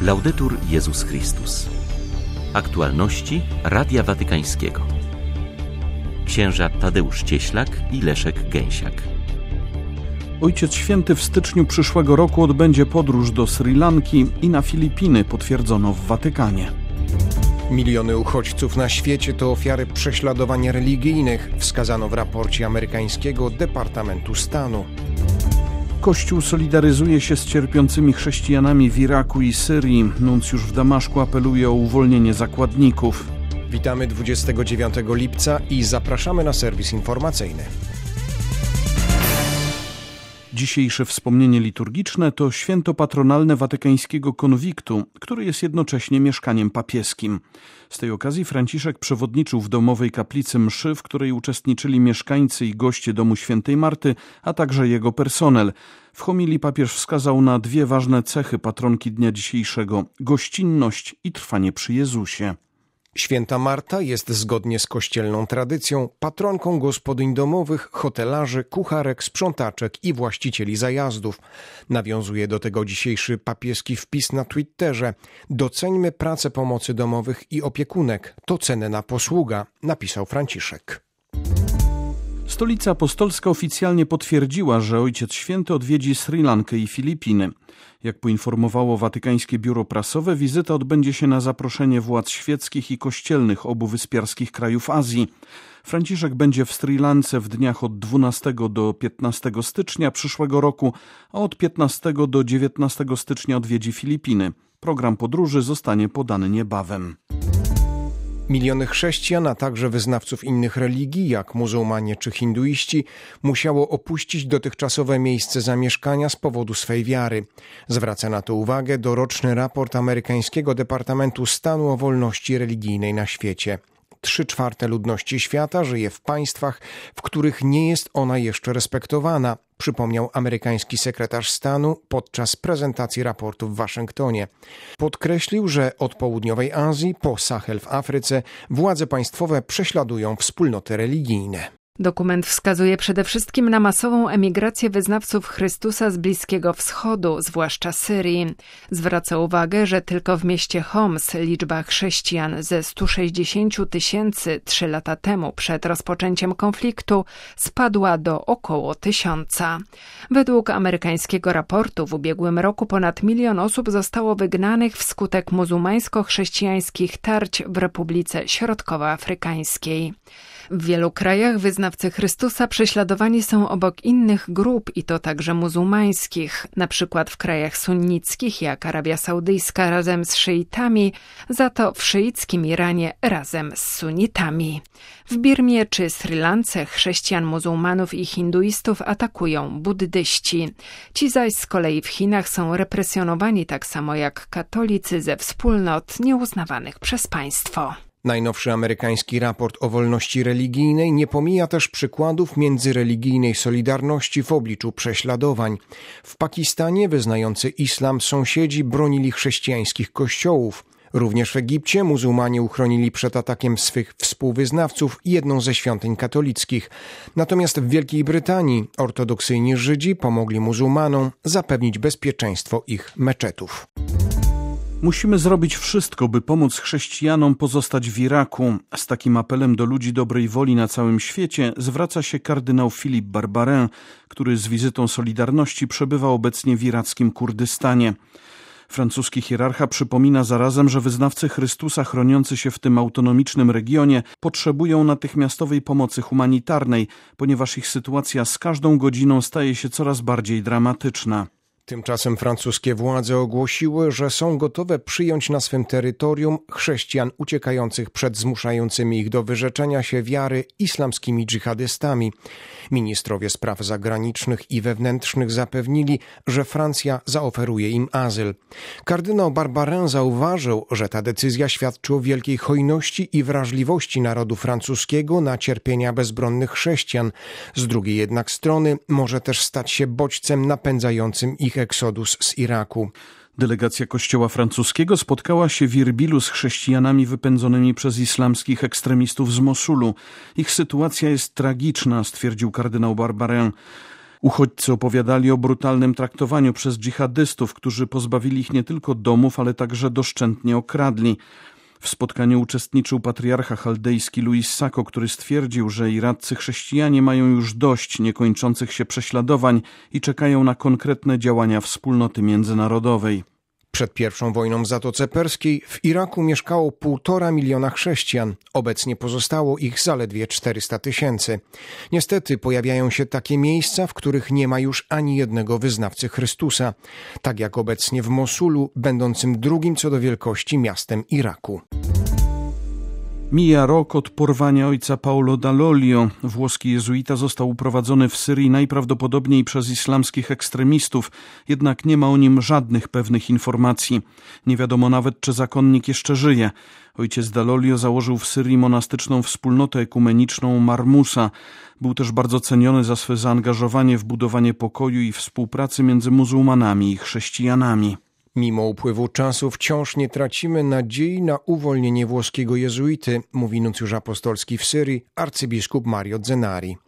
Laudetur Jezus Chrystus. Aktualności Radia Watykańskiego. Księża Tadeusz Cieślak i Leszek Gęsiak. Ojciec Święty w styczniu przyszłego roku odbędzie podróż do Sri Lanki i na Filipiny, potwierdzono w Watykanie. Miliony uchodźców na świecie to ofiary prześladowań religijnych, wskazano w raporcie amerykańskiego Departamentu Stanu. Kościół solidaryzuje się z cierpiącymi chrześcijanami w Iraku i Syrii. Nuncjusz w Damaszku apeluje o uwolnienie zakładników. Witamy 29 lipca i zapraszamy na serwis informacyjny. Dzisiejsze wspomnienie liturgiczne to święto patronalne watykańskiego konwiktu, który jest jednocześnie mieszkaniem papieskim. Z tej okazji Franciszek przewodniczył w domowej kaplicy mszy, w której uczestniczyli mieszkańcy i goście domu świętej Marty, a także jego personel. W homilii papież wskazał na dwie ważne cechy patronki dnia dzisiejszego: gościnność i trwanie przy Jezusie. Święta Marta jest zgodnie z kościelną tradycją patronką gospodyń domowych, hotelarzy, kucharek, sprzątaczek i właścicieli zajazdów. Nawiązuje do tego dzisiejszy papieski wpis na Twitterze. Doceńmy pracę pomocy domowych i opiekunek. To cenna posługa, napisał Franciszek. Stolica Apostolska oficjalnie potwierdziła, że Ojciec Święty odwiedzi Sri Lankę i Filipiny. Jak poinformowało Watykańskie Biuro Prasowe, wizyta odbędzie się na zaproszenie władz świeckich i kościelnych obu wyspiarskich krajów Azji. Franciszek będzie w Sri Lance w dniach od 12 do 15 stycznia przyszłego roku, a od 15 do 19 stycznia odwiedzi Filipiny. Program podróży zostanie podany niebawem. Miliony chrześcijan, a także wyznawców innych religii, jak muzułmanie czy hinduiści, musiało opuścić dotychczasowe miejsce zamieszkania z powodu swej wiary. Zwraca na to uwagę doroczny raport amerykańskiego Departamentu Stanu o wolności religijnej na świecie. 3/4 ludności świata żyje w państwach, w których nie jest ona jeszcze respektowana, przypomniał amerykański sekretarz stanu podczas prezentacji raportu w Waszyngtonie. Podkreślił, że od południowej Azji po Sahel w Afryce władze państwowe prześladują wspólnoty religijne. Dokument wskazuje przede wszystkim na masową emigrację wyznawców Chrystusa z Bliskiego Wschodu, zwłaszcza Syrii. Zwraca uwagę, że tylko w mieście Homs liczba chrześcijan ze 160 000 3 lata temu przed rozpoczęciem konfliktu spadła do około 1000. Według amerykańskiego raportu w ubiegłym roku ponad 1 milion osób zostało wygnanych wskutek muzułmańsko-chrześcijańskich tarć w Republice Środkowoafrykańskiej. W wielu krajach wyznawcy Chrystusa prześladowani są obok innych grup i to także muzułmańskich, na przykład w krajach sunnickich jak Arabia Saudyjska razem z szyitami, za to w szyickim Iranie razem z sunnitami. W Birmie czy Sri Lance chrześcijan, muzułmanów i hinduistów atakują buddyści. Ci zaś z kolei w Chinach są represjonowani tak samo jak katolicy ze wspólnot nieuznawanych przez państwo. Najnowszy amerykański raport o wolności religijnej nie pomija też przykładów międzyreligijnej solidarności w obliczu prześladowań. W Pakistanie wyznający islam sąsiedzi bronili chrześcijańskich kościołów. Również w Egipcie muzułmanie uchronili przed atakiem swych współwyznawców jedną ze świątyń katolickich. Natomiast w Wielkiej Brytanii ortodoksyjni Żydzi pomogli muzułmanom zapewnić bezpieczeństwo ich meczetów. Musimy zrobić wszystko, by pomóc chrześcijanom pozostać w Iraku. Z takim apelem do ludzi dobrej woli na całym świecie zwraca się kardynał Philippe Barbarin, który z wizytą Solidarności przebywa obecnie w irackim Kurdystanie. Francuski hierarcha przypomina zarazem, że wyznawcy Chrystusa chroniący się w tym autonomicznym regionie potrzebują natychmiastowej pomocy humanitarnej, ponieważ ich sytuacja z każdą godziną staje się coraz bardziej dramatyczna. Tymczasem francuskie władze ogłosiły, że są gotowe przyjąć na swym terytorium chrześcijan uciekających przed zmuszającymi ich do wyrzeczenia się wiary islamskimi dżihadystami. Ministrowie spraw zagranicznych i wewnętrznych zapewnili, że Francja zaoferuje im azyl. Kardynał Barbarin zauważył, że ta decyzja świadczy o wielkiej hojności i wrażliwości narodu francuskiego na cierpienia bezbronnych chrześcijan. Z drugiej jednak strony może też stać się bodźcem napędzającym ich eksodus z Iraku. Delegacja Kościoła francuskiego spotkała się w Irbilu z chrześcijanami wypędzonymi przez islamskich ekstremistów z Mosulu. Ich sytuacja jest tragiczna, stwierdził kardynał Barbarin. Uchodźcy opowiadali o brutalnym traktowaniu przez dżihadystów, którzy pozbawili ich nie tylko domów, ale także doszczętnie okradli. W spotkaniu uczestniczył patriarcha chaldejski Luis Sako, który stwierdził, że iraccy chrześcijanie mają już dość niekończących się prześladowań i czekają na konkretne działania wspólnoty międzynarodowej. Przed pierwszą wojną w Zatoce Perskiej w Iraku mieszkało 1,5 miliona chrześcijan. Obecnie pozostało ich zaledwie 400 000. Niestety pojawiają się takie miejsca, w których nie ma już ani jednego wyznawcy Chrystusa. Tak jak obecnie w Mosulu, będącym drugim co do wielkości miastem Iraku. Mija rok od porwania ojca Paolo Dall'Oglio. Włoski jezuita został uprowadzony w Syrii najprawdopodobniej przez islamskich ekstremistów, jednak nie ma o nim żadnych pewnych informacji. Nie wiadomo nawet, czy zakonnik jeszcze żyje. Ojciec Dall'Oglio założył w Syrii monastyczną wspólnotę ekumeniczną Marmusa. Był też bardzo ceniony za swe zaangażowanie w budowanie pokoju i współpracy między muzułmanami i chrześcijanami. Mimo upływu czasu wciąż nie tracimy nadziei na uwolnienie włoskiego jezuity, mówi nuncjusz apostolski w Syrii, arcybiskup Mario Zenari.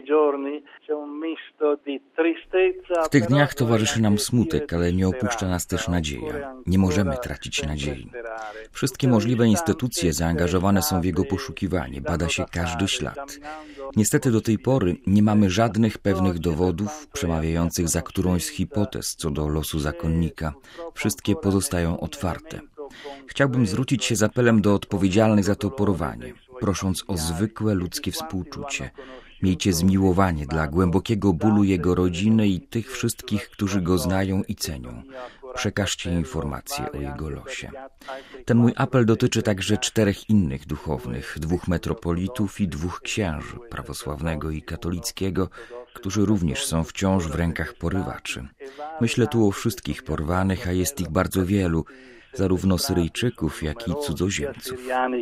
W tych dniach towarzyszy nam smutek, ale nie opuszcza nas też nadzieja. Nie możemy tracić nadziei. Wszystkie możliwe instytucje zaangażowane są w jego poszukiwanie, bada się każdy ślad. Niestety do tej pory nie mamy żadnych pewnych dowodów przemawiających za którąś z hipotez co do losu zakonnika. Wszystkie pozostają otwarte. Chciałbym zwrócić się z apelem do odpowiedzialnych za to porwanie, prosząc o zwykłe ludzkie współczucie. Miejcie zmiłowanie dla głębokiego bólu jego rodziny i tych wszystkich, którzy go znają i cenią. Przekażcie informacje o jego losie. Ten mój apel dotyczy także 4 innych duchownych, 2 metropolitów i 2 księży, prawosławnego i katolickiego, którzy również są wciąż w rękach porywaczy. Myślę tu o wszystkich porwanych, a jest ich bardzo wielu, zarówno Syryjczyków, jak i cudzoziemców.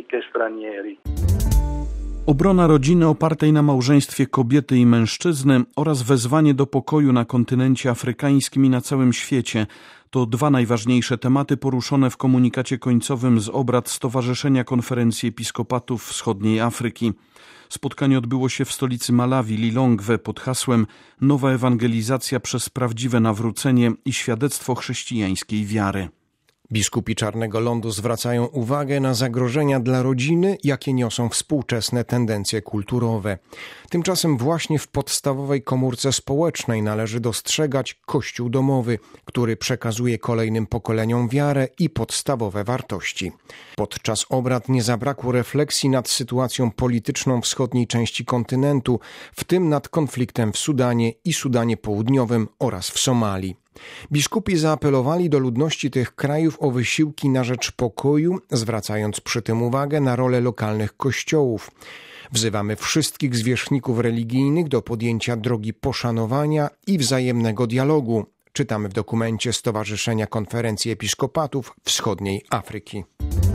Obrona rodziny opartej na małżeństwie kobiety i mężczyzny oraz wezwanie do pokoju na kontynencie afrykańskim i na całym świecie to 2 najważniejsze tematy poruszone w komunikacie końcowym z obrad Stowarzyszenia Konferencji Episkopatów Wschodniej Afryki. Spotkanie odbyło się w stolicy Malawi, Lilongwe, pod hasłem Nowa ewangelizacja przez prawdziwe nawrócenie i świadectwo chrześcijańskiej wiary. Biskupi Czarnego Lądu zwracają uwagę na zagrożenia dla rodziny, jakie niosą współczesne tendencje kulturowe. Tymczasem właśnie w podstawowej komórce społecznej należy dostrzegać Kościół domowy, który przekazuje kolejnym pokoleniom wiarę i podstawowe wartości. Podczas obrad nie zabrakło refleksji nad sytuacją polityczną wschodniej części kontynentu, w tym nad konfliktem w Sudanie i Sudanie Południowym oraz w Somalii. Biskupi zaapelowali do ludności tych krajów o wysiłki na rzecz pokoju, zwracając przy tym uwagę na rolę lokalnych kościołów. Wzywamy wszystkich zwierzchników religijnych do podjęcia drogi poszanowania i wzajemnego dialogu, czytamy w dokumencie Stowarzyszenia Konferencji Episkopatów Wschodniej Afryki.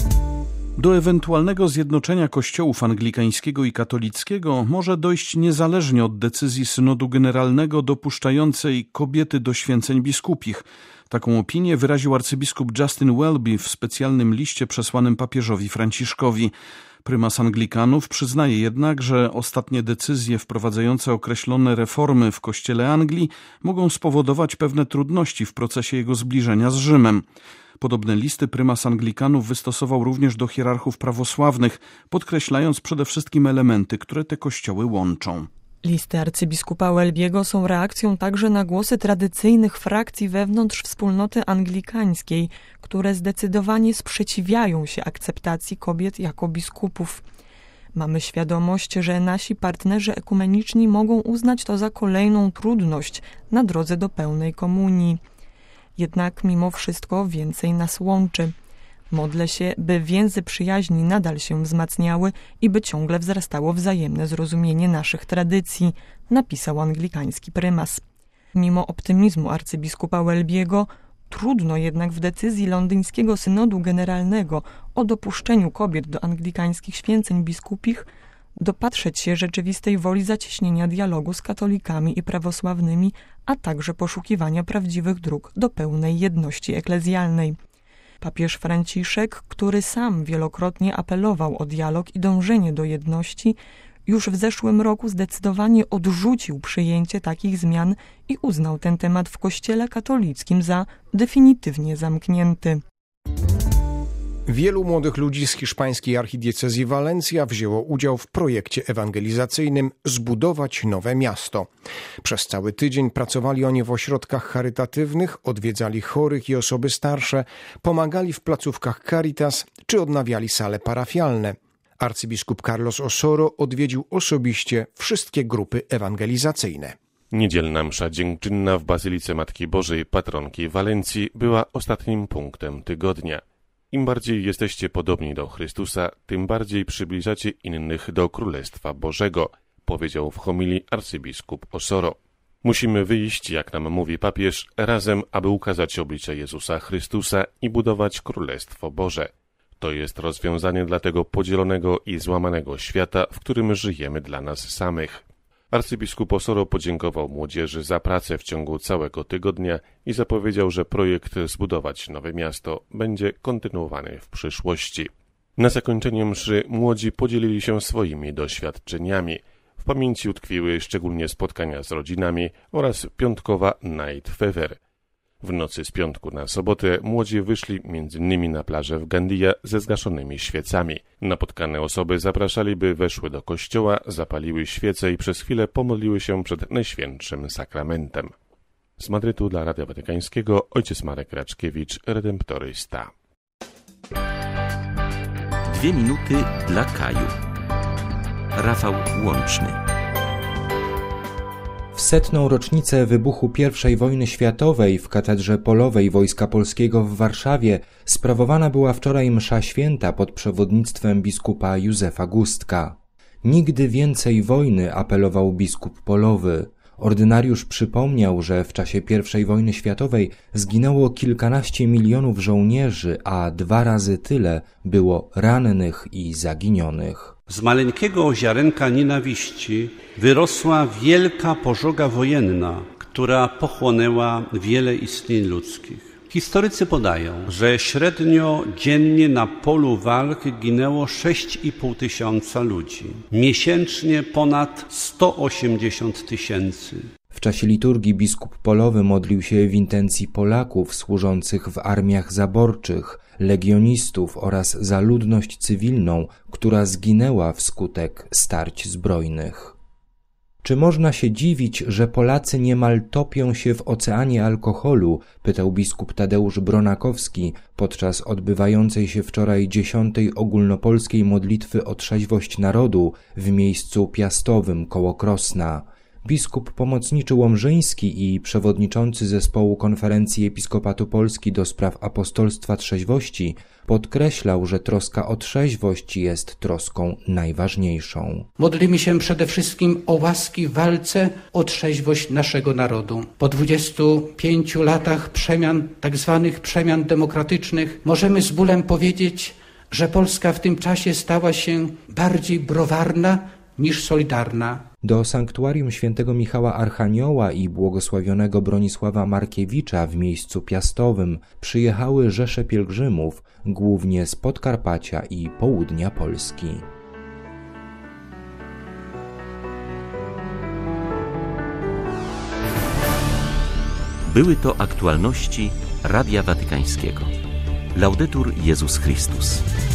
Do ewentualnego zjednoczenia kościołów anglikańskiego i katolickiego może dojść niezależnie od decyzji synodu generalnego dopuszczającej kobiety do święceń biskupich. Taką opinię wyraził arcybiskup Justin Welby w specjalnym liście przesłanym papieżowi Franciszkowi. Prymas Anglikanów przyznaje jednak, że ostatnie decyzje wprowadzające określone reformy w kościele Anglii mogą spowodować pewne trudności w procesie jego zbliżenia z Rzymem. Podobne listy prymas Anglikanów wystosował również do hierarchów prawosławnych, podkreślając przede wszystkim elementy, które te kościoły łączą. Listy arcybiskupa Welby'ego są reakcją także na głosy tradycyjnych frakcji wewnątrz wspólnoty anglikańskiej, które zdecydowanie sprzeciwiają się akceptacji kobiet jako biskupów. Mamy świadomość, że nasi partnerzy ekumeniczni mogą uznać to za kolejną trudność na drodze do pełnej komunii. Jednak mimo wszystko więcej nas łączy. Modlę się, by więzy przyjaźni nadal się wzmacniały i by ciągle wzrastało wzajemne zrozumienie naszych tradycji, napisał anglikański prymas. Mimo optymizmu arcybiskupa Welby'ego, trudno jednak w decyzji londyńskiego synodu generalnego o dopuszczeniu kobiet do anglikańskich święceń biskupich dopatrzeć się rzeczywistej woli zacieśnienia dialogu z katolikami i prawosławnymi, a także poszukiwania prawdziwych dróg do pełnej jedności eklezjalnej. Papież Franciszek, który sam wielokrotnie apelował o dialog i dążenie do jedności, już w zeszłym roku zdecydowanie odrzucił przyjęcie takich zmian i uznał ten temat w Kościele katolickim za definitywnie zamknięty. Wielu młodych ludzi z hiszpańskiej archidiecezji Walencja wzięło udział w projekcie ewangelizacyjnym Zbudować nowe miasto. Przez cały tydzień pracowali oni w ośrodkach charytatywnych, odwiedzali chorych i osoby starsze, pomagali w placówkach Caritas czy odnawiali sale parafialne. Arcybiskup Carlos Osoro odwiedził osobiście wszystkie grupy ewangelizacyjne. Niedzielna msza dziękczynna w Bazylice Matki Bożej, patronki Walencji, była ostatnim punktem tygodnia. Im bardziej jesteście podobni do Chrystusa, tym bardziej przybliżacie innych do Królestwa Bożego, powiedział w homilii arcybiskup Osoro. Musimy wyjść, jak nam mówi papież, razem, aby ukazać oblicze Jezusa Chrystusa i budować Królestwo Boże. To jest rozwiązanie dla tego podzielonego i złamanego świata, w którym żyjemy dla nas samych. Arcybiskup Osoro podziękował młodzieży za pracę w ciągu całego tygodnia i zapowiedział, że projekt Zbudować nowe miasto będzie kontynuowany w przyszłości. Na zakończenie mszy młodzi podzielili się swoimi doświadczeniami. W pamięci utkwiły szczególnie spotkania z rodzinami oraz piątkowa Night Fever. W nocy z piątku na sobotę młodzi wyszli m.in. na plażę w Gandia ze zgaszonymi świecami. Napotkane osoby zapraszali, by weszły do kościoła, zapaliły świece i przez chwilę pomodliły się przed Najświętszym Sakramentem. Z Madrytu dla Radia Watykańskiego ojciec Marek Raczkiewicz, redemptorysta. 2 minuty dla Kaju. Rafał Łączny. W 100. rocznicę wybuchu I wojny światowej w Katedrze Polowej Wojska Polskiego w Warszawie sprawowana była wczoraj msza święta pod przewodnictwem biskupa Józefa Gustka. Nigdy więcej wojny, apelował biskup Polowy. Ordynariusz przypomniał, że w czasie I wojny światowej zginęło kilkanaście milionów żołnierzy, a 2 razy tyle było rannych i zaginionych. Z maleńkiego ziarenka nienawiści wyrosła wielka pożoga wojenna, która pochłonęła wiele istnień ludzkich. Historycy podają, że średnio dziennie na polu walk ginęło 6,5 tysiąca ludzi. Miesięcznie ponad 180 tysięcy. W czasie liturgii biskup Polowy modlił się w intencji Polaków służących w armiach zaborczych, legionistów oraz za ludność cywilną, która zginęła wskutek starć zbrojnych. Czy można się dziwić, że Polacy niemal topią się w oceanie alkoholu? Pytał biskup Tadeusz Bronakowski podczas odbywającej się wczoraj 10. ogólnopolskiej modlitwy o trzeźwość narodu w miejscu Piastowym koło Krosna. Biskup pomocniczy łomżyński i przewodniczący zespołu Konferencji Episkopatu Polski do spraw apostolstwa trzeźwości podkreślał, że troska o trzeźwość jest troską najważniejszą. Modlimy się przede wszystkim o łaski w walce o trzeźwość naszego narodu. Po 25 latach przemian, tak zwanych przemian demokratycznych, możemy z bólem powiedzieć, że Polska w tym czasie stała się bardziej browarna niż solidarna. Do sanktuarium świętego Michała Archanioła i błogosławionego Bronisława Markiewicza w miejscu Piastowym przyjechały rzesze pielgrzymów, głównie z Podkarpacia i południa Polski. Były to aktualności Radia Watykańskiego. Laudetur Jezus Chrystus.